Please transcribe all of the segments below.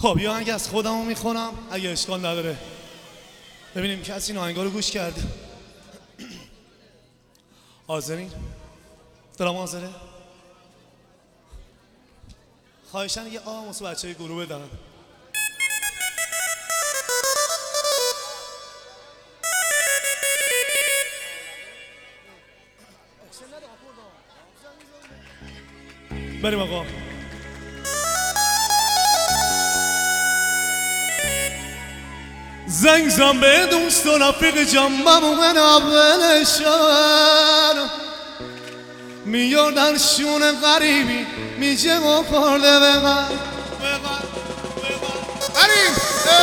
خب یه آهنگ از خودمو میخونم اگه اشکال نداره، ببینیم کسی این آهنگا رو گوش کرده. حاضرین؟ دلم حاضره؟ خواهشن یه آه واسه بچه‌های گروه بدن. بریم آقا. زنگ زن به دوست و رفیق جنبم من اولشان میاردن شون غریبی میجه و خورده بغر بریم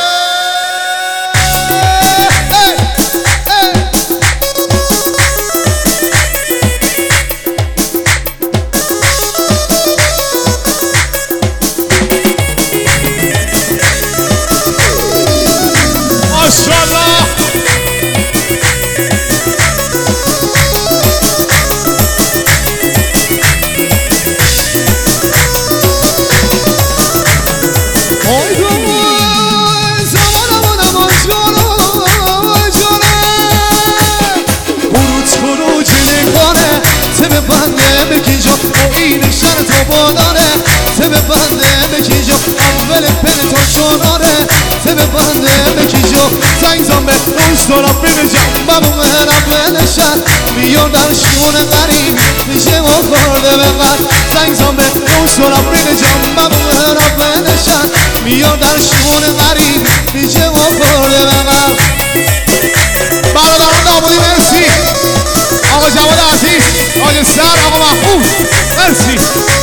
زنگ زن به دوست و رفیق جنبم و اولشن میان در شون غریب میشه و خورده بغر زنگ زن به دوست و رفیق جنبم و اولشن میان در شون غریب میشه و خورده بغر. برادران نابودی مرسی، آقا جواد عزیز، آقا سر، آقا محفوظ مرسی.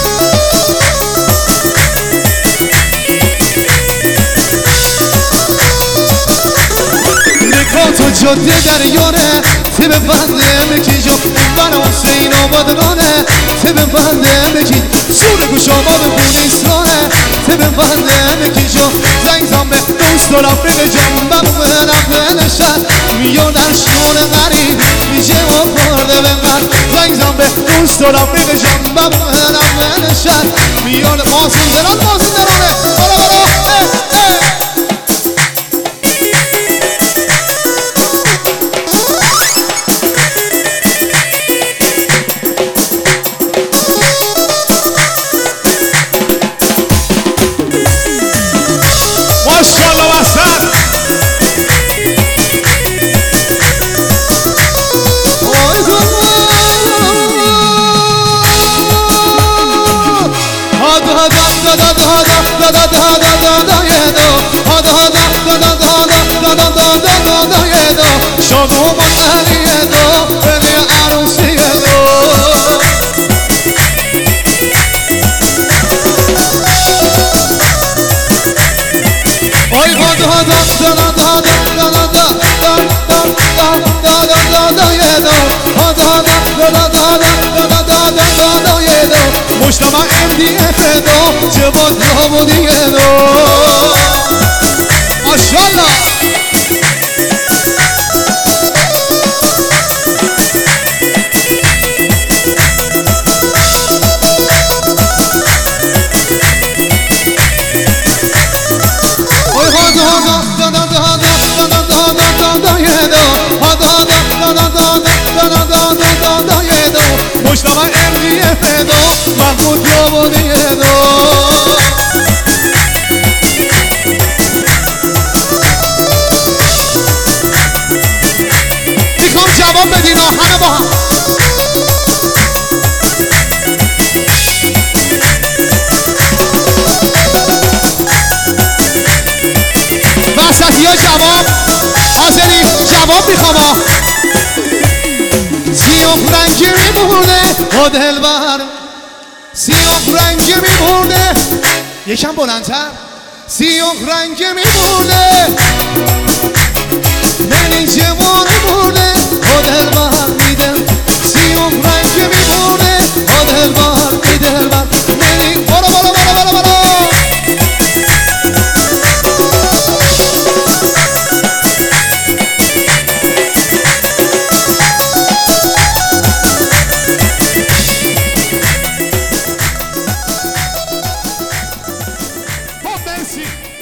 تو جاده دریانه ته به بنده بکی جا من حسین آباد رانه ته به بنده بکی سور گوش آباد خونیستانه ته به بنده بکی جا زنگ زن به دوست و رفیق جنبم و نفلشن میان در شون غریب میشه و خورده بغر زنگ زن به دوست و رفیق جنبم و نفلشن میان مازندران مازندرانه برو برو مجتمع MDF دو جواد نابودی دو ماشالله مجتمع MDF دو محمود نابودی دو میخوام جواب بدین همه با هم وسطی ها جواب حاضری جواب میخوام سیاه رنگی میمونه با دلبر سیاه رنگی میمونه یکم بلندتر سیاه رنگی میمونه من این جوان مرده با دلبر میدل سیاه رنگی میمونه با دلبر میدلبر من این برو برو برو برو برو Messi.